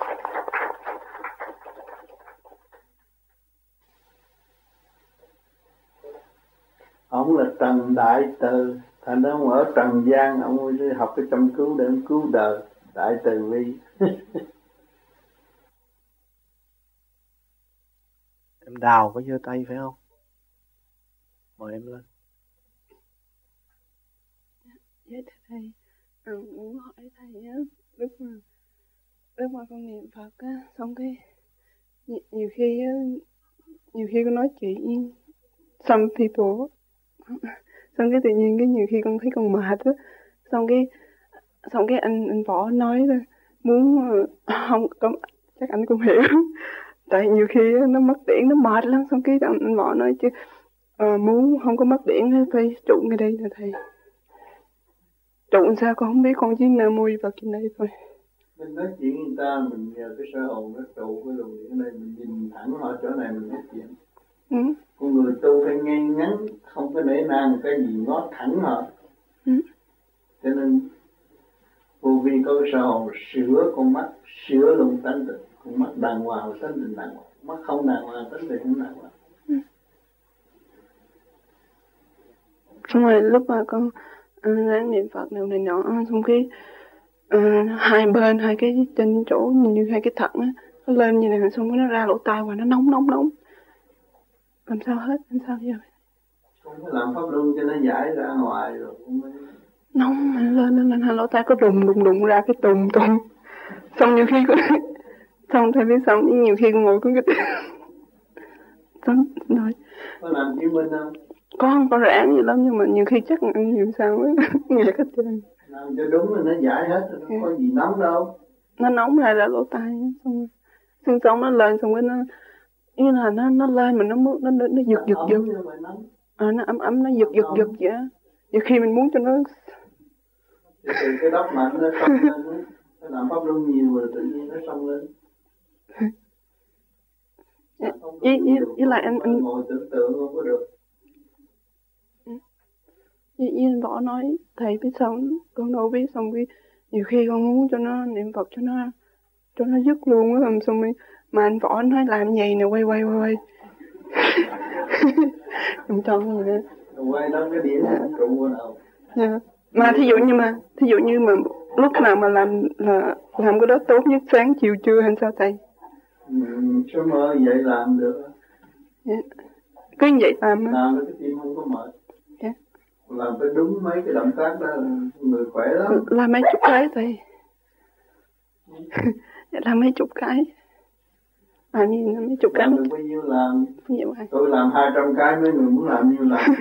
Ông là Trần Đại Từ, thành ra ông ở trần gian, ông đi học cái châm cứu để ông cứu đời, Đại Từ Vi. Em Đào có giơ tay phải không? Mời em lên. Dạ thầy, ừ, muốn hỏi thầy á, lúc mà lúc mà con niệm Phật á, xong cái nhiều, nhiều khi á, nhiều khi con nói chuyện some people, xong cái tự nhiên cái nhiều khi con thấy con mệt á, xong cái xong cái anh anh Võ nói là muốn không, con chắc anh cũng hiểu, tại nhiều khi nó mất điện nó mệt lắm, xong cái anh Võ nói chứ à, muốn không có mất điện phải trụ ngay đây nè thầy. Trụ sao con không biết, con chỉ nam mô Phật trên đây thôi. Mình nói chuyện người ta, mình nhờ cái sơ hồn nó trụ cái luồng điện này, mình nhìn thẳng ở chỗ này mình nói chuyện. Ừ. Con người tu phải ngay ngắn, không có nể nang cái gì ngó thẳng họ. Ừ. Cho nên vô vi có cái sơ hồn sửa con mắt, sửa luồng tánh tịnh, con mắt đàng hoàng tánh tịnh đàng hoàng, mắt không đàng hoàng tánh tịnh không đàng hoàng. Ừ. Xong rồi lúc mà con uh, ráng niệm Phật nào này nọ, xong cái uh, hai bên hai cái trên chỗ như hai cái thận á, nó lên như này, xong cái nó ra lỗ tai và nó nóng nóng nóng. Làm sao hết, làm sao giờ? Không có làm pháp luân cho nó giải ra ngoài rồi cũng mới... Nóng, lên lên lên hai lỗ tai có đùng đùng đùng ra cái tùng tùng. Xong nhiều khi có... Xong thầy biết xong, nhiều khi con ngồi con cái... Xong, nói... Có làm chứng minh không? Có không, có ráng gì lắm, nhưng mà nhiều khi chắc nhiều sao mới nghe cái tên. Làm cho đúng rồi nó giải hết, nó không có gì nóng đâu. Nó nóng ra ra lỗ tai, xong xương sống nó lên, xong rồi nó... như là nó nó lên mà nó nó nó, nó giật giật giật à, nó ấm ấm nó giật giật giật vậy á. Nhiều khi mình muốn cho nó từ cái đốc mạnh nó xông lên, nó làm pháp luân nhiều rồi tự nhiên nó xông lên. với với với lại anh anh ngồi tưởng tượng không có được. với, với anh Võ nói thầy biết sao con đâu biết, xong cái nhiều khi con muốn cho nó niệm Phật cho nó cho nó dứt luôn á, xong rồi mà anh Võ nói làm gì nè, quay quay quay không cho gì nữa, quay đó cái điểm trụ vào đầu. Yeah. Mà thí dụ như mà thí dụ như mà lúc nào mà làm là làm cái đó tốt nhất, sáng chiều trưa hay sao thầy? Ừ, sớm mơ vậy làm được. Yeah. Cứ như vậy làm làm cái tim không có mệt. Yeah. Làm phải đúng mấy cái động tác đó người khỏe lắm. Làm mấy chục cái thầy. Làm mấy chục cái. À, như mấy chục cái. Làm được bao nhiêu làm. Tôi làm hai trăm cái, mấy người muốn làm nhiêu làm.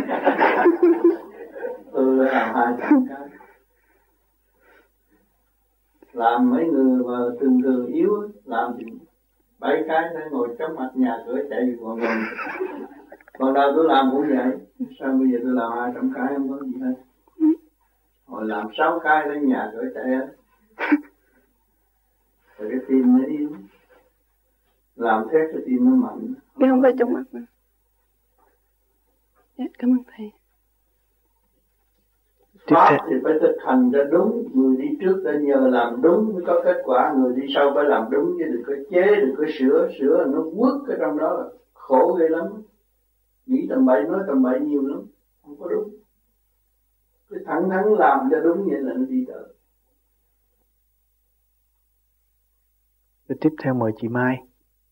Tôi làm hai trăm cái. Làm mấy người mà thường thường yếu làm thì bảy cái để ngồi chóng mặt nhà cửa chạy về còn còn còn đâu tôi làm cũng vậy. Sao bây giờ tôi làm hai trăm cái không có gì hết. Hồi làm sáu cái để nhà cửa chạy hết. Rồi cái tim nó yếu, làm thét cái tim nó mạnh. Cái không phải trong mặt mà. Dạ, cảm ơn thầy. Pháp thì phải thực hành cho đúng, người đi trước đã nhờ làm đúng mới có kết quả, người đi sau phải làm đúng chứ đừng có chế, đừng có sửa, sửa nó quất cái trong đó là khổ ghê lắm. Nghĩ tầm bậy nói tầm bậy nhiều lắm, không có đúng. Cứ thẳng thắn làm cho đúng vậy là nó đi tới. Tiếp theo mời chị Mai.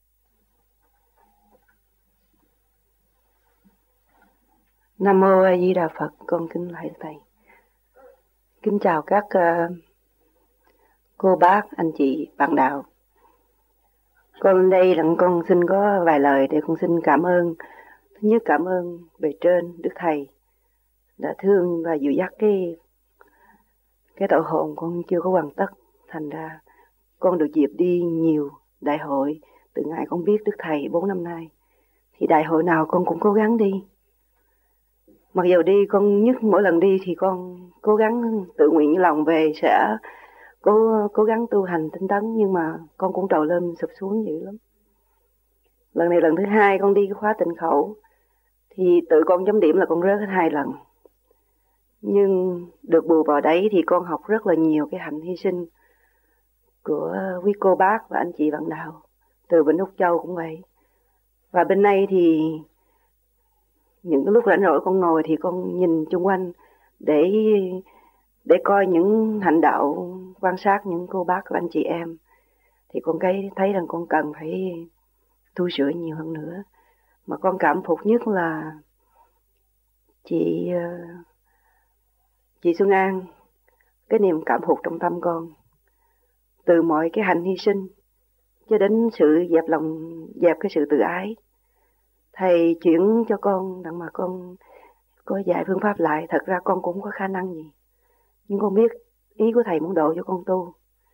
Nam mô A Di Đà Phật, con kính lạy thầy. Kính chào các uh, cô bác, anh chị, bạn đạo. Con lên đây là con xin có vài lời để con xin cảm ơn. Thứ nhất cảm ơn bề trên Đức Thầy đã thương và dìu dắt cái cái tội hồn con chưa có hoàn tất, thành ra con được dịp đi nhiều đại hội từ ngày con biết Đức Thầy bốn năm nay. Thì đại hội nào con cũng cố gắng đi. Mặc dù đi con nhất mỗi lần đi thì con cố gắng tự nguyện như lòng về sẽ cố cố gắng tu hành tinh tấn, nhưng mà con cũng trồi lên sụp xuống dữ lắm. Lần này lần thứ hai con đi cái khóa tịnh khẩu thì tự con chấm điểm là con rớt hết hai lần. Nhưng được bù vào đấy thì con học rất là nhiều cái hạnh hy sinh của quý cô bác và anh chị bạn đạo. Từ bên Úc Châu cũng vậy. Và bên đây thì những cái lúc rảnh rỗi con ngồi thì con nhìn chung quanh để để coi những hành đạo, quan sát những cô bác và anh chị em. Thì con cái thấy rằng con cần phải tu sửa nhiều hơn nữa. Mà con cảm phục nhất là chị chị Xuân An, cái niềm cảm phục trong tâm con. Từ mọi cái hành hy sinh cho đến sự dẹp lòng, dẹp cái sự tự ái. Thầy chuyển cho con đặng mà con có dạy phương pháp lại. Thật ra con cũng có khả năng gì, nhưng con biết ý của thầy muốn độ cho con tu.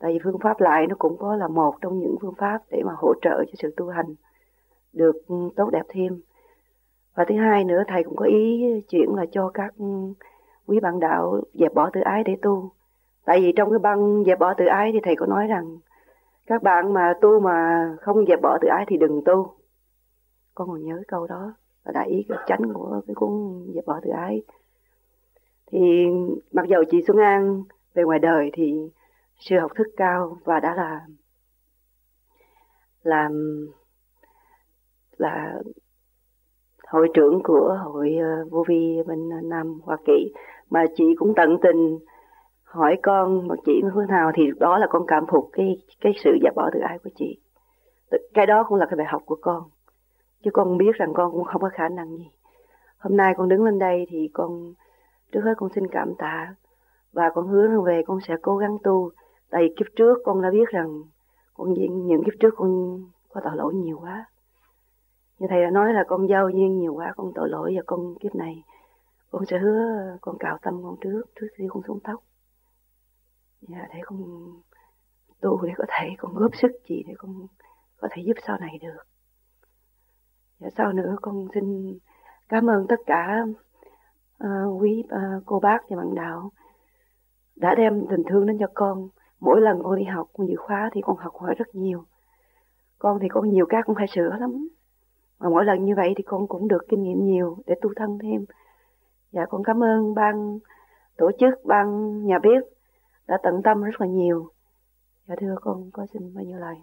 Tại vì phương pháp lại nó cũng có là một trong những phương pháp để mà hỗ trợ cho sự tu hành được tốt đẹp thêm. Và thứ hai nữa, thầy cũng có ý chuyển là cho các quý bạn đạo dẹp bỏ tự ái để tu. Tại vì trong cái băng dẹp bỏ tự ái thì thầy có nói rằng các bạn mà tu mà không dẹp bỏ tự ái thì đừng tu. Con còn nhớ câu đó là đại ý chánh của cái cuốn dẹp bỏ tự ái. Thì mặc dầu chị Xuân An về ngoài đời thì sư học thức cao và đã là làm là hội trưởng của hội uh, vô vi bên Nam Hoa Kỳ, mà chị cũng tận tình hỏi con mà chị hướng nào thì đó là con cảm phục cái cái sự dẹp bỏ tự ái của chị. Cái đó cũng là cái bài học của con, chứ con biết rằng con cũng không có khả năng gì. Hôm nay con đứng lên đây thì con trước hết con xin cảm tạ và con hứa về con sẽ cố gắng tu. Tại vì kiếp trước con đã biết rằng con những kiếp trước con có tội lỗi nhiều quá. Như thầy đã nói là con giao duyên nhiều quá, con tội lỗi, và con kiếp này con sẽ hứa con cạo tâm con trước, trước khi con xuống tóc. Dạ, để con tu để có thể con góp sức chị để con có thể giúp sau này được. Dạ, sau nữa con xin cảm ơn tất cả uh, quý uh, cô bác và bạn đạo đã đem tình thương đến cho con. Mỗi lần con đi học, con dự khóa thì con học hỏi rất nhiều. Con thì có nhiều cái cũng phải sửa lắm. Mà mỗi lần như vậy thì con cũng được kinh nghiệm nhiều để tu thân thêm. Dạ, con cảm ơn ban tổ chức, ban nhà bếp đã tận tâm rất là nhiều. Dạ thưa con có xin bao nhiêu lời.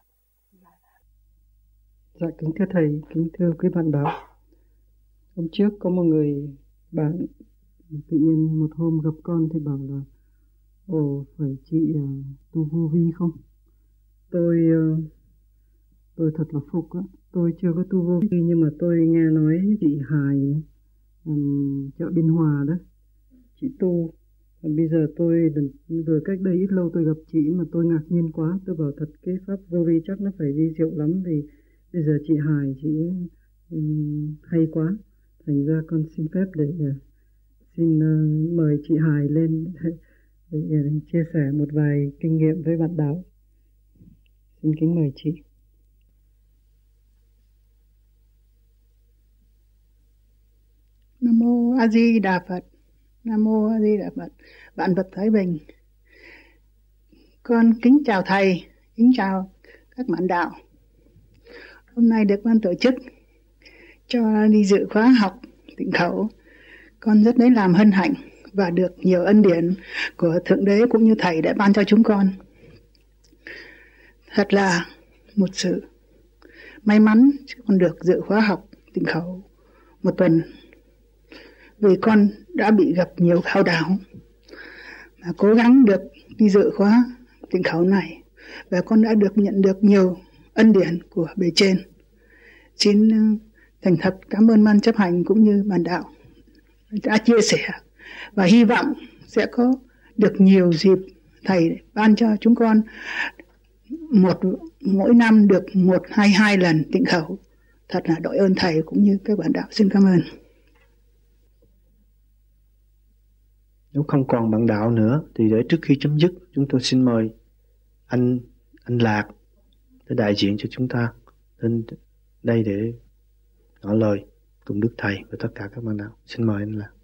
Dạ kính thưa thầy, kính thưa quý bạn đạo. Hôm trước có một người bạn tự nhiên một hôm gặp con thì bảo là ồ, phải chị uh, tu vô vi không? Tôi uh, tôi thật là phục á. Tôi chưa có tu vô vi nhưng mà tôi nghe nói chị Hài um, chợ Biên Hòa đó, chị tu. Và bây giờ tôi vừa cách đây ít lâu tôi gặp chị mà tôi ngạc nhiên quá. Tôi bảo thật cái pháp vô vi chắc nó phải vi diệu lắm, vì bây giờ chị Hài chị um, hay quá. Thành ra con xin phép để uh, xin uh, mời chị Hài lên để, để chia sẻ một vài kinh nghiệm với bạn đạo. Xin kính mời chị. Nam mô A Di Đà Phật. Nam mô A Di Đà Phật. Vạn vật thái bình. Con kính chào thầy, kính chào các bạn đạo. Hôm nay được ban tổ chức cho đi dự khóa học tịnh khẩu, con rất lấy làm hân hạnh và được nhiều ân điển của Thượng Đế cũng như thầy đã ban cho chúng con. Thật là một sự may mắn con được dự khóa học tịnh khẩu một tuần, vì con đã bị gặp nhiều khao đảo và cố gắng được đi dự khóa tịnh khẩu này, và con đã được nhận được nhiều ân điển của bề trên. Xin thành thật cảm ơn ban chấp hành cũng như ban đạo đã chia sẻ, và hy vọng sẽ có được nhiều dịp thầy ban cho chúng con một mỗi năm được một hay hai lần tịnh khẩu. Thật là đội ơn thầy cũng như các bạn đạo. Xin cảm ơn. Nếu không còn bạn đạo nữa thì để trước khi chấm dứt, chúng tôi xin mời anh anh Lạc để đại diện cho chúng ta lên đây để nói lời cùng Đức Thầy và tất cả các bạn đạo. Xin mời anh Lạc.